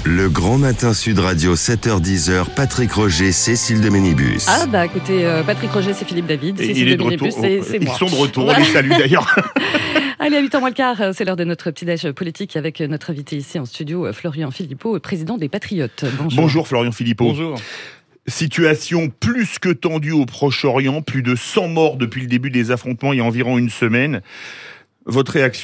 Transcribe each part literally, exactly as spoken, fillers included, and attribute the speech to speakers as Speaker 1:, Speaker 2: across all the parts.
Speaker 1: Le Grand Matin Sud Radio, sept heures dix, Patrick Roger, Cécile de Ménibus.
Speaker 2: Ah bah écoutez, euh, Patrick Roger, c'est Philippe David,
Speaker 3: Et
Speaker 2: Cécile
Speaker 3: il est
Speaker 2: de
Speaker 3: de
Speaker 2: Ménibus,
Speaker 3: retour.
Speaker 2: c'est, c'est
Speaker 3: Ils
Speaker 2: moi.
Speaker 3: sont de retour,
Speaker 2: Voilà.
Speaker 3: on les salue d'ailleurs.
Speaker 2: Allez, à huit heures moins le quart, c'est l'heure de notre petit-déj politique avec notre invité ici en studio, Florian Philippot, président des Patriotes. Bonjour.
Speaker 3: Bonjour Florian Philippot.
Speaker 4: Bonjour.
Speaker 3: Situation plus que tendue au Proche-Orient, plus de cent morts depuis le début des affrontements il y a environ une semaine. Votre réaction ?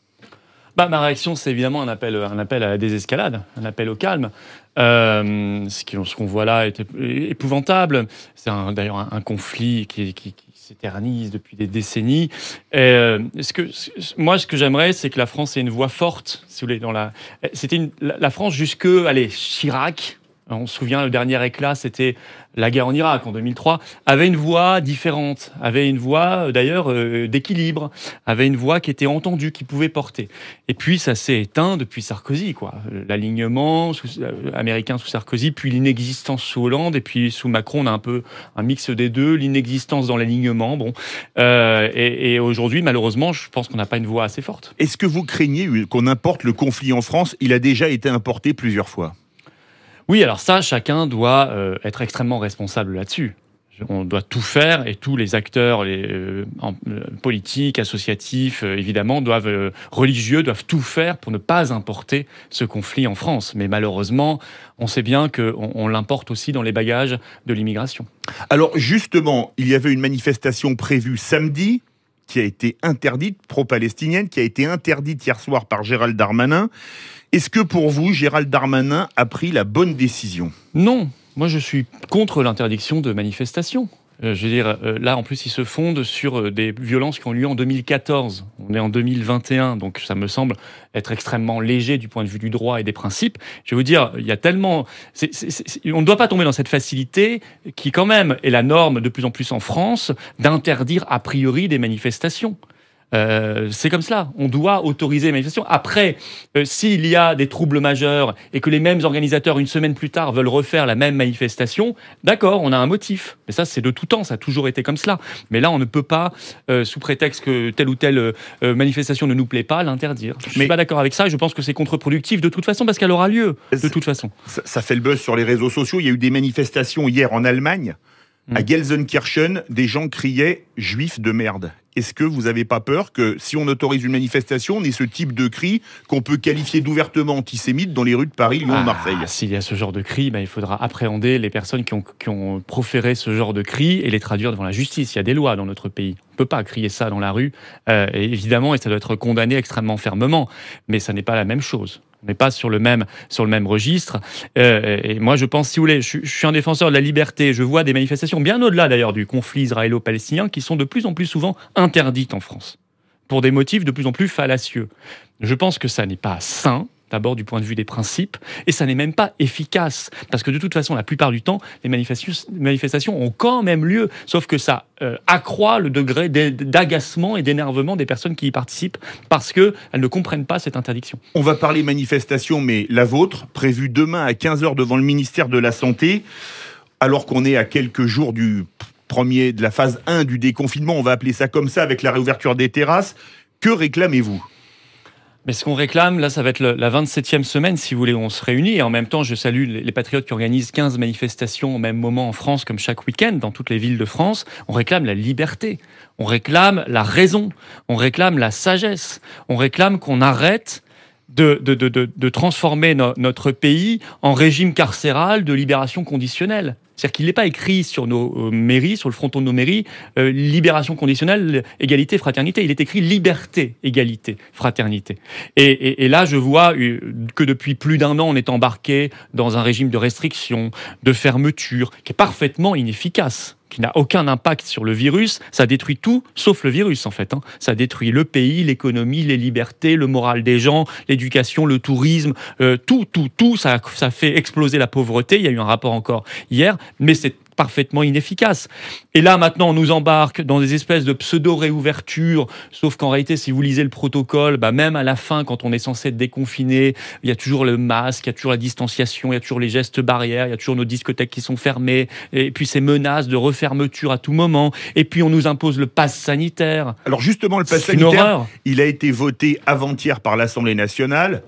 Speaker 4: Bah, ma réaction, c'est évidemment un appel, un appel à la désescalade, un appel au calme. Euh, ce, qui, ce qu'on voit là est épouvantable. C'est un, d'ailleurs un, un conflit qui, qui, qui s'éternise depuis des décennies. Et, euh, ce que, ce, moi, ce que j'aimerais, c'est que la France ait une voix forte. Si vous voulez, dans la, c'était une, la, la France jusque, allez, Chirac. On se souvient, le dernier éclat, c'était la guerre en Irak en deux mille trois, avait une voix différente, avait une voix d'ailleurs euh, d'équilibre, avait une voix qui était entendue, qui pouvait porter. Et puis ça s'est éteint depuis Sarkozy, quoi. L'alignement sous, euh, américain sous Sarkozy, puis l'inexistence sous Hollande, et puis sous Macron, on a un peu un mix des deux, l'inexistence dans l'alignement. Bon, euh, et, et aujourd'hui, malheureusement, je pense qu'on n'a pas une voix assez forte.
Speaker 3: Est-ce que vous craignez qu'on importe le conflit en France ? Il a déjà été importé plusieurs fois.
Speaker 4: Oui, alors ça, chacun doit euh, être extrêmement responsable là-dessus. On doit tout faire et tous les acteurs, les euh, en, euh, politiques, associatifs, euh, évidemment, doivent euh, religieux, doivent tout faire pour ne pas importer ce conflit en France. Mais malheureusement, on sait bien qu'on on l'importe aussi dans les bagages de l'immigration.
Speaker 3: Alors justement, il y avait une manifestation prévue samedi qui a été interdite, pro-palestinienne, qui a été interdite hier soir par Gérald Darmanin. Est-ce que pour vous, Gérald Darmanin a pris la bonne décision ?
Speaker 4: Non, moi je suis contre l'interdiction de manifestation. Euh, je veux dire, euh, là en plus il se fonde sur euh, des violences qui ont eu lieu en deux mille quatorze. On est en deux mille vingt et un, donc ça me semble être extrêmement léger du point de vue du droit et des principes. Je vais vous dire, il y a tellement... C'est, c'est, c'est, on ne doit pas tomber dans cette facilité qui quand même est la norme de plus en plus en France d'interdire a priori des manifestations. Euh, c'est comme cela. On doit autoriser les manifestations. Après, euh, s'il y a des troubles majeurs et que les mêmes organisateurs, une semaine plus tard, veulent refaire la même manifestation, d'accord, on a un motif. Mais ça, c'est de tout temps. Ça a toujours été comme cela. Mais là, on ne peut pas, euh, sous prétexte que telle ou telle euh, manifestation ne nous plaît pas, l'interdire. Je ne suis
Speaker 3: Mais...
Speaker 4: pas d'accord avec ça et je pense que c'est contre-productif de toute façon parce qu'elle aura lieu de toute façon.
Speaker 3: Ça, ça fait le buzz sur les réseaux sociaux. Il y a eu des manifestations hier en Allemagne. Mmh. À Gelsenkirchen, des gens criaient « juifs de merde ». Est-ce que vous n'avez pas peur que si on autorise une manifestation, on ait ce type de cri qu'on peut qualifier d'ouvertement antisémite dans les rues de Paris, Lyon,
Speaker 4: ah,
Speaker 3: Marseille ?
Speaker 4: S'il y a ce genre de cri, ben, il faudra appréhender les personnes qui ont, qui ont proféré ce genre de cri et les traduire devant la justice. Il y a des lois dans notre pays. On ne peut pas crier ça dans la rue, euh, et évidemment, et ça doit être condamné extrêmement fermement. Mais ça n'est pas la même chose. On n'est pas sur le même, sur le même registre. Euh, et moi, je pense, si vous voulez, je, je suis un défenseur de la liberté. Je vois des manifestations, bien au-delà d'ailleurs du conflit israélo-palestinien, qui sont de plus en plus souvent interdites en France, pour des motifs de plus en plus fallacieux. Je pense que ça n'est pas sain, d'abord du point de vue des principes, et ça n'est même pas efficace, parce que de toute façon, la plupart du temps, les manifestations ont quand même lieu, sauf que ça euh, accroît le degré d'agacement et d'énervement des personnes qui y participent, parce qu'elles ne comprennent pas cette interdiction.
Speaker 3: On va parler manifestation, mais la vôtre, prévue demain à quinze heures devant le ministère de la Santé, alors qu'on est à quelques jours du premier, de la phase un du déconfinement, on va appeler ça comme ça, avec la réouverture des terrasses. Que réclamez-vous ?
Speaker 4: Mais ce qu'on réclame, là, ça va être la vingt-septième semaine, si vous voulez, où on se réunit. Et en même temps, je salue les patriotes qui organisent quinze manifestations au même moment en France, comme chaque week-end, dans toutes les villes de France. On réclame la liberté, on réclame la raison, on réclame la sagesse, on réclame qu'on arrête de, de, de, de, de transformer no, notre pays en régime carcéral de libération conditionnelle. C'est-à-dire qu'il n'est pas écrit sur nos euh, mairies, sur le fronton de nos mairies, euh, libération conditionnelle, égalité, fraternité. Il est écrit liberté, égalité, fraternité. Et, et, et là, je vois que depuis plus d'un an, on est embarqué dans un régime de restriction, de fermeture, qui est parfaitement inefficace, qui n'a aucun impact sur le virus. Ça détruit tout, sauf le virus, en fait. Hein. Ça détruit le pays, l'économie, les libertés, le moral des gens, l'éducation, le tourisme, euh, tout, tout, tout. Ça, ça fait exploser la pauvreté. Il y a eu un rapport encore hier, mais c'est parfaitement inefficace. Et là, maintenant, on nous embarque dans des espèces de pseudo-réouvertures, sauf qu'en réalité, si vous lisez le protocole, bah, même à la fin, quand on est censé être déconfiné, il y a toujours le masque, il y a toujours la distanciation, il y a toujours les gestes barrières, il y a toujours nos discothèques qui sont fermées, et puis ces menaces de refermeture à tout moment, et puis on nous impose le pass sanitaire.
Speaker 3: Alors justement, le pass
Speaker 4: C'est une
Speaker 3: sanitaire,
Speaker 4: horreur.
Speaker 3: il a été voté avant-hier par l'Assemblée nationale.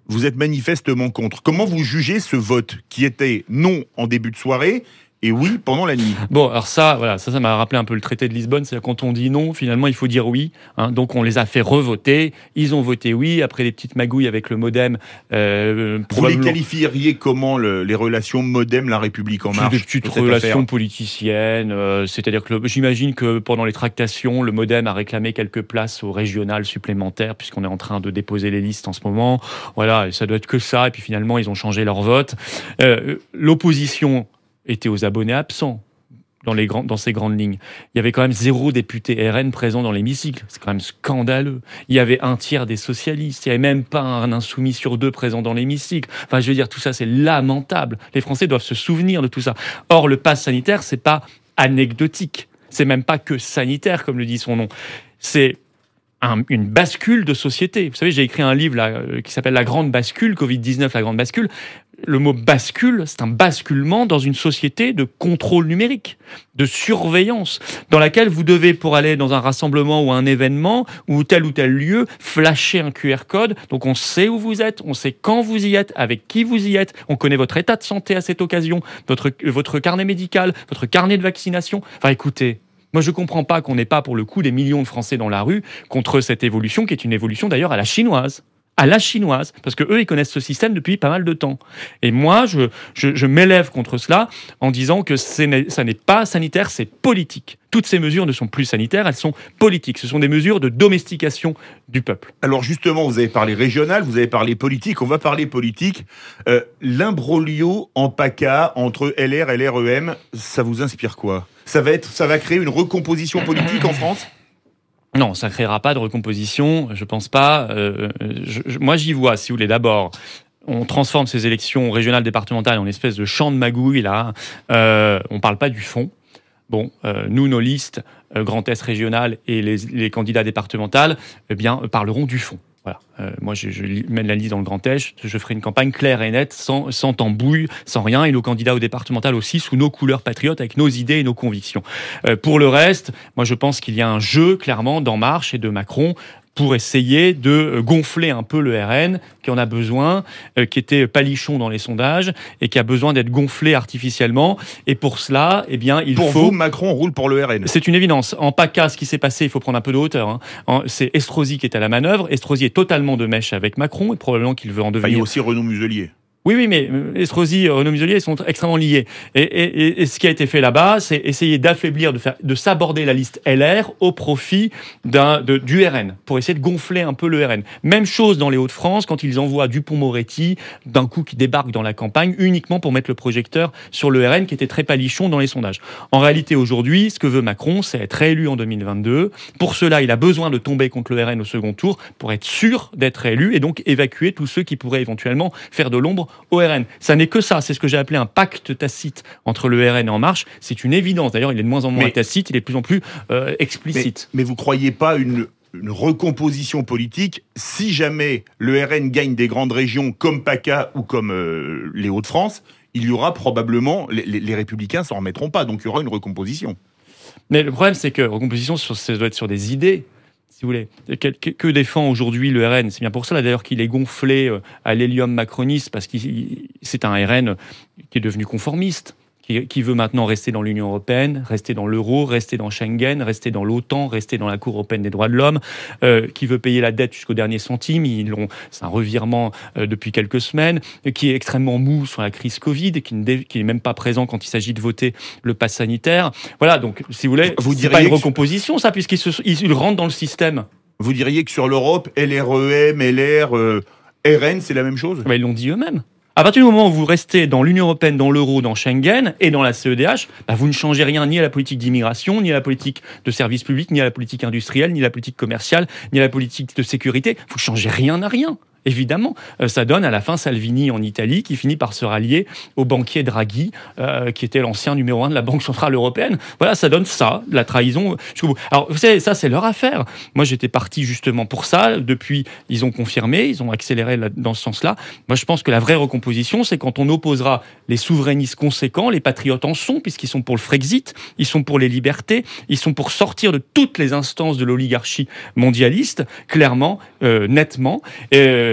Speaker 3: vous êtes manifestement contre. Comment vous jugez ce vote qui était non en début de soirée et oui pendant la nuit?
Speaker 4: Bon, alors ça, voilà, ça, ça m'a rappelé un peu le traité de Lisbonne. C'est quand on dit non, finalement, il faut dire oui. Hein, donc, on les a fait revoter. Ils ont voté oui. Après des petites magouilles avec le MoDem. Euh,
Speaker 3: Vous
Speaker 4: probablement...
Speaker 3: les qualifieriez comment le, les relations MoDem La République en Marche?
Speaker 4: Des petites relations politiciennes. Euh, c'est-à-dire que le, j'imagine que pendant les tractations, le MoDem a réclamé quelques places au régional supplémentaires, puisqu'on est en train de déposer les listes en ce moment. Voilà, et ça doit être que ça. Et puis finalement, ils ont changé leur vote. Euh, l'opposition était aux abonnés absents dans, les grands, dans ces grandes lignes. Il y avait quand même zéro député R N présent dans l'hémicycle. C'est quand même scandaleux. Il y avait un tiers des socialistes. Il n'y avait même pas un insoumis sur deux présent dans l'hémicycle. Enfin, je veux dire, tout ça, c'est lamentable. Les Français doivent se souvenir de tout ça. Or, le pass sanitaire, c'est pas anecdotique. C'est même pas que sanitaire, comme le dit son nom. C'est Un, une bascule de société. Vous savez, j'ai écrit un livre là, euh, qui s'appelle La Grande Bascule, covid dix-neuf, la Grande Bascule. Le mot bascule, c'est un basculement dans une société de contrôle numérique, de surveillance, dans laquelle vous devez, pour aller dans un rassemblement ou un événement, ou tel ou tel lieu, flasher un Q R code. Donc on sait où vous êtes, on sait quand vous y êtes, avec qui vous y êtes, on connaît votre état de santé à cette occasion, votre, votre carnet médical, votre carnet de vaccination. Enfin écoutez, moi, je ne comprends pas qu'on n'ait pas, pour le coup, des millions de Français dans la rue contre cette évolution, qui est une évolution d'ailleurs à la chinoise. À la chinoise, parce que eux, ils connaissent ce système depuis pas mal de temps. Et moi, je, je, je m'élève contre cela en disant que ça n'est pas sanitaire, c'est politique. Toutes ces mesures ne sont plus sanitaires, elles sont politiques. Ce sont des mesures de domestication du peuple.
Speaker 3: Alors justement, vous avez parlé régional, vous avez parlé politique, on va parler politique. Euh, l'imbroglio en PACA entre L R et L R E M, ça vous inspire quoi? Ça va être, ça va créer une recomposition politique en France?
Speaker 4: Non, ça ne créera pas de recomposition, je pense pas. Euh, je, je, moi, j'y vois, si vous voulez, d'abord, on transforme ces élections régionales, départementales en une espèce de champ de magouille, là. Euh, on ne parle pas du fond. Bon, euh, nous, nos listes, euh, Grand Est régional et les, les candidats départementales, eh bien, parleront du fond. Voilà. Euh, moi, je, je mène la liste dans le Grand Est. Je ferai une campagne claire et nette, sans, sans tambouille, sans rien. Et nos candidats au départemental aussi, sous nos couleurs patriotes, avec nos idées et nos convictions. Euh, pour le reste, moi, je pense qu'il y a un jeu, clairement, d'En Marche et de Macron pour essayer de gonfler un peu le R N, qui en a besoin, euh, qui était palichon dans les sondages, et qui a besoin d'être gonflé artificiellement. Et pour cela, eh bien, il
Speaker 3: pour
Speaker 4: faut...
Speaker 3: Pour vous, Macron roule pour le R N.
Speaker 4: C'est une évidence. En PACA, ce qui s'est passé, il faut prendre un peu de hauteur. Hein. En, c'est Estrosi qui est à la manœuvre. Estrosi est totalement de mèche avec Macron, et probablement qu'il veut en devenir...
Speaker 3: Enfin, il y a aussi Renaud Muselier.
Speaker 4: Oui, oui, mais Estrosi et Renaud Muselier sont extrêmement liés. Et, et, et ce qui a été fait là-bas, c'est essayer d'affaiblir, de, faire, de s'aborder la liste L R au profit d'un, de, du R N, pour essayer de gonfler un peu le R N. Même chose dans les Hauts-de-France, quand ils envoient Dupond-Moretti, d'un coup qui débarque dans la campagne, uniquement pour mettre le projecteur sur le R N, qui était très palichon dans les sondages. En réalité, aujourd'hui, ce que veut Macron, c'est être réélu en deux mille vingt-deux. Pour cela, il a besoin de tomber contre le R N au second tour, pour être sûr d'être réélu, et donc évacuer tous ceux qui pourraient éventuellement faire de l'ombre au R N. Ça n'est que ça, c'est ce que j'ai appelé un pacte tacite entre le R N et En Marche. C'est une évidence. D'ailleurs, il est de moins en moins mais, tacite, il est de plus en plus euh, explicite.
Speaker 3: Mais, mais vous ne croyez pas une, une recomposition politique si jamais le R N gagne des grandes régions comme PACA ou comme euh, les Hauts-de-France, il y aura probablement, les, les, les Républicains ne s'en remettront pas, donc il y aura une recomposition.
Speaker 4: Mais le problème, c'est que recomposition, ça doit être sur des idées. Si vous voulez, que, que, que défend aujourd'hui le R N? C'est bien pour cela d'ailleurs qu'il est gonflé à l'hélium macroniste, parce que c'est un R N qui est devenu conformiste, qui, qui veut maintenant rester dans l'Union européenne, rester dans l'euro, rester dans Schengen, rester dans l'OTAN, rester dans la Cour européenne des droits de l'homme, euh, qui veut payer la dette jusqu'au dernier centime. Ils l'ont, c'est un revirement euh, depuis quelques semaines, qui est extrêmement mou sur la crise Covid, et qui n'est qui même pas présent quand il s'agit de voter le pass sanitaire. Voilà, donc si vous voulez, vous c'est pas une recomposition, ça, puisqu'ils se, ils rentrent dans le système.
Speaker 3: Vous diriez que sur l'Europe, L R E M, L R, euh, R N, c'est la même chose?
Speaker 4: Ben, ils l'ont dit eux-mêmes. À partir du moment où vous restez dans l'Union européenne, dans l'euro, dans Schengen et dans la C E D H, bah vous ne changez rien ni à la politique d'immigration, ni à la politique de services publics, ni à la politique industrielle, ni à la politique commerciale, ni à la politique de sécurité. Vous ne changez rien à rien. Évidemment, euh, ça donne à la fin Salvini en Italie, qui finit par se rallier au banquier Draghi, euh, qui était l'ancien numéro un de la Banque Centrale Européenne. Voilà, ça donne ça, la trahison jusqu'au bout. Alors, vous savez, ça, c'est leur affaire. Moi, j'étais parti justement pour ça. Depuis, ils ont confirmé, ils ont accéléré là, dans ce sens-là. Moi, je pense que la vraie recomposition, c'est quand on opposera les souverainistes conséquents, les patriotes en sont, puisqu'ils sont pour le Frexit, ils sont pour les libertés, ils sont pour sortir de toutes les instances de l'oligarchie mondialiste, clairement, euh, nettement. Et,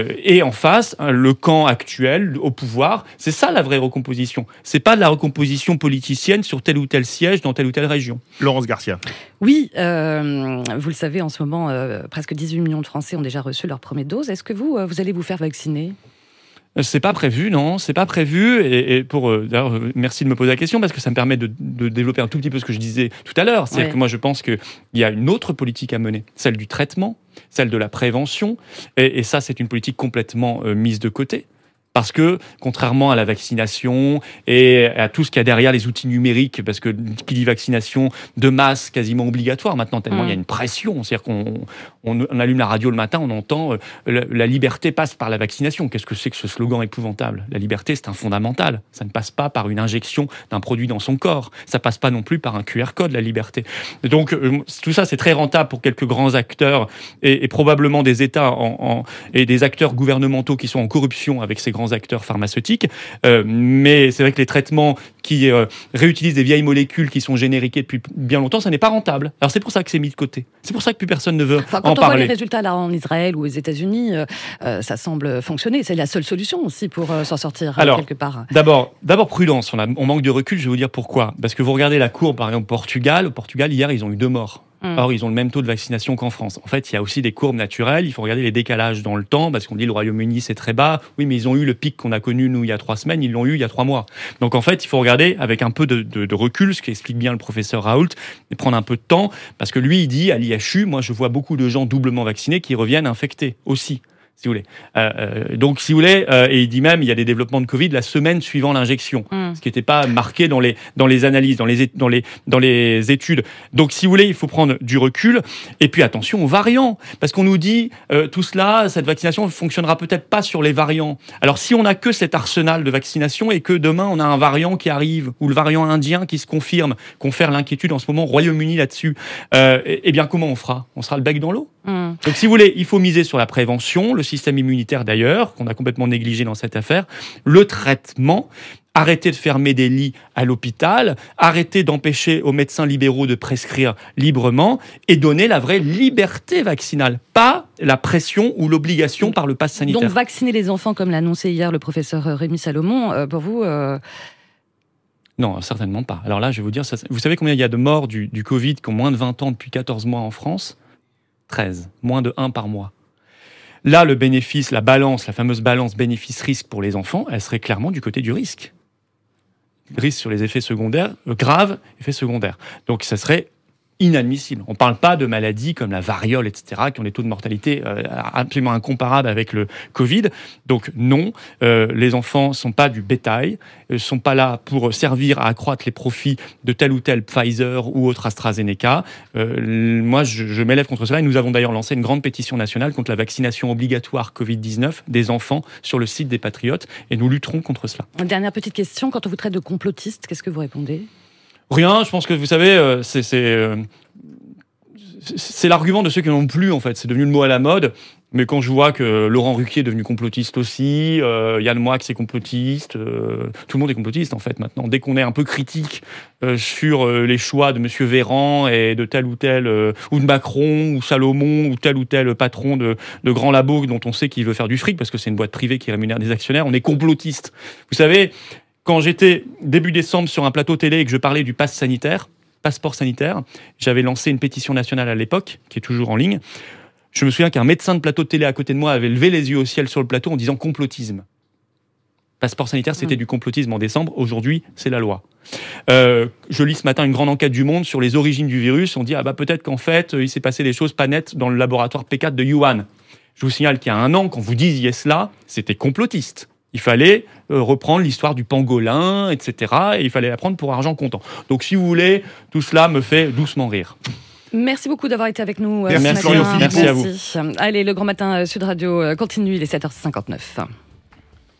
Speaker 4: Euh, et en face, hein, le camp actuel au pouvoir. C'est ça la vraie recomposition. C'est pas de la recomposition politicienne sur tel ou tel siège dans telle ou telle région.
Speaker 3: Laurence Garcia.
Speaker 2: Oui, euh, vous le savez, en ce moment, euh, presque dix-huit millions de Français ont déjà reçu leur première dose. Est-ce que vous, euh, vous allez vous faire vacciner ?
Speaker 4: C'est pas prévu, non, c'est pas prévu. Et, et pour euh, d'ailleurs, merci de me poser la question parce que ça me permet de, de développer un tout petit peu ce que je disais tout à l'heure. C'est-à-dire
Speaker 2: ouais.
Speaker 4: que moi, je pense qu'il y a une autre politique à mener, celle du traitement, celle de la prévention. Et, et ça, c'est une politique complètement euh, mise de côté. Parce que, contrairement à la vaccination et à tout ce qu'il y a derrière les outils numériques, parce que qui dit vaccination de masse quasiment obligatoire maintenant, tellement mmh. il y a une pression. C'est-à-dire qu'on on, on allume la radio le matin, on entend euh, la, la liberté passe par la vaccination. Qu'est-ce que c'est que ce slogan épouvantable ? La liberté, c'est un fondamental. Ça ne passe pas par une injection d'un produit dans son corps. Ça passe pas non plus par un Q R code, la liberté. Donc, euh, tout ça, c'est très rentable pour quelques grands acteurs et, et probablement des États en, en, et des acteurs gouvernementaux qui sont en corruption avec ces grands acteurs pharmaceutiques, euh, mais c'est vrai que les traitements qui euh, réutilisent des vieilles molécules qui sont génériquées depuis bien longtemps, ça n'est pas rentable. Alors c'est pour ça que c'est mis de côté. C'est pour ça que plus personne ne veut
Speaker 2: enfin,
Speaker 4: en parler.
Speaker 2: Quand on voit les résultats là en Israël ou aux États-Unis, euh, euh, ça semble fonctionner. C'est la seule solution aussi pour euh, s'en sortir
Speaker 4: Alors,
Speaker 2: quelque part.
Speaker 4: D'abord, d'abord prudence. On, a, on manque de recul. Je vais vous dire pourquoi. Parce que vous regardez la courbe, par exemple, Portugal. Au Portugal, hier, ils ont eu deux morts. Or, ils ont le même taux de vaccination qu'en France. En fait, il y a aussi des courbes naturelles. Il faut regarder les décalages dans le temps, parce qu'on dit le Royaume-Uni, c'est très bas. Oui, mais ils ont eu le pic qu'on a connu, nous, il y a trois semaines. Ils l'ont eu il y a trois mois. Donc, en fait, il faut regarder avec un peu de, de, de recul, ce qu'explique bien le professeur Raoult, et prendre un peu de temps, parce que lui, il dit, à l'I H U, moi, je vois beaucoup de gens doublement vaccinés qui reviennent infectés aussi. Si vous voulez. Euh, euh, donc, si vous voulez, euh, et il dit même, il y a des développements de Covid la semaine suivant l'injection, mmh. ce qui n'était pas marqué dans les dans les analyses, dans les dans les dans les études. Donc, si vous voulez, il faut prendre du recul. Et puis, attention aux variants, parce qu'on nous dit euh, tout cela, cette vaccination ne fonctionnera peut-être pas sur les variants. Alors, si on n'a que cet arsenal de vaccination et que demain on a un variant qui arrive ou le variant indien qui se confirme, confère l'inquiétude en ce moment au Royaume-Uni là-dessus, euh, eh bien, comment on fera ? On sera le bec dans l'eau. Mmh. Donc, si vous voulez, il faut miser sur la prévention, le système immunitaire d'ailleurs, qu'on a complètement négligé dans cette affaire, le traitement, arrêter de fermer des lits à l'hôpital, arrêter d'empêcher aux médecins libéraux de prescrire librement et donner la vraie liberté vaccinale, pas la pression ou l'obligation par le pass sanitaire.
Speaker 2: Donc vacciner les enfants, comme l'a annoncé hier le professeur Rémi Salomon, euh, pour vous... Euh...
Speaker 4: Non, certainement pas. Alors là, je vais vous dire, ça, vous savez combien il y a de morts du, du Covid qui ont moins de vingt ans depuis quatorze mois en France ? treize, moins de un par mois. Là, le bénéfice, la balance, la fameuse balance bénéfice-risque pour les enfants, elle serait clairement du côté du risque. Risque sur les effets secondaires, euh, graves effets secondaires. Donc, ça serait inadmissible. On ne parle pas de maladies comme la variole, et cetera, qui ont des taux de mortalité euh, absolument incomparables avec le Covid. Donc non, euh, les enfants ne sont pas du bétail, ne sont pas là pour servir à accroître les profits de tel ou tel Pfizer ou autre AstraZeneca. Euh, moi, je, je m'élève contre cela et nous avons d'ailleurs lancé une grande pétition nationale contre la vaccination obligatoire covid dix-neuf des enfants sur le site des Patriotes et nous lutterons contre cela.
Speaker 2: Une dernière petite question, quand on vous traite de complotiste, qu'est-ce que vous répondez ?
Speaker 4: Rien, je pense que vous savez, euh, c'est, c'est, euh, c'est l'argument de ceux qui n'en ont plus en fait. C'est devenu le mot à la mode. Mais quand je vois que Laurent Ruquier est devenu complotiste aussi, euh, Yann Moix est complotiste, euh, tout le monde est complotiste en fait maintenant. Dès qu'on est un peu critique euh, sur euh, les choix de Monsieur Véran et de tel ou tel, euh, ou de Macron, ou Salomon, ou tel ou tel patron de, de grands labos dont on sait qu'il veut faire du fric parce que c'est une boîte privée qui rémunère des actionnaires, on est complotiste. Vous savez, quand j'étais début décembre sur un plateau télé et que je parlais du pass sanitaire, passeport sanitaire, j'avais lancé une pétition nationale à l'époque, qui est toujours en ligne. Je me souviens qu'un médecin de plateau de télé à côté de moi avait levé les yeux au ciel sur le plateau en disant complotisme. Passeport sanitaire, c'était mmh. du complotisme en décembre. Aujourd'hui, c'est la loi. Euh, je lis ce matin une grande enquête du Monde sur les origines du virus. On dit ah bah peut-être qu'en fait, il s'est passé des choses pas nettes dans le laboratoire P quatre de Wuhan. Je vous signale qu'il y a un an, quand vous disiez cela, c'était complotiste. Il fallait euh, reprendre l'histoire du pangolin, et cetera. Et il fallait la prendre pour argent comptant. Donc, si vous voulez, tout cela me fait doucement rire.
Speaker 2: Merci beaucoup d'avoir été avec nous.
Speaker 3: Merci,
Speaker 2: ce matin.
Speaker 4: Merci à vous.
Speaker 2: Allez, le Grand Matin Sud Radio continue, il est sept heures cinquante-neuf.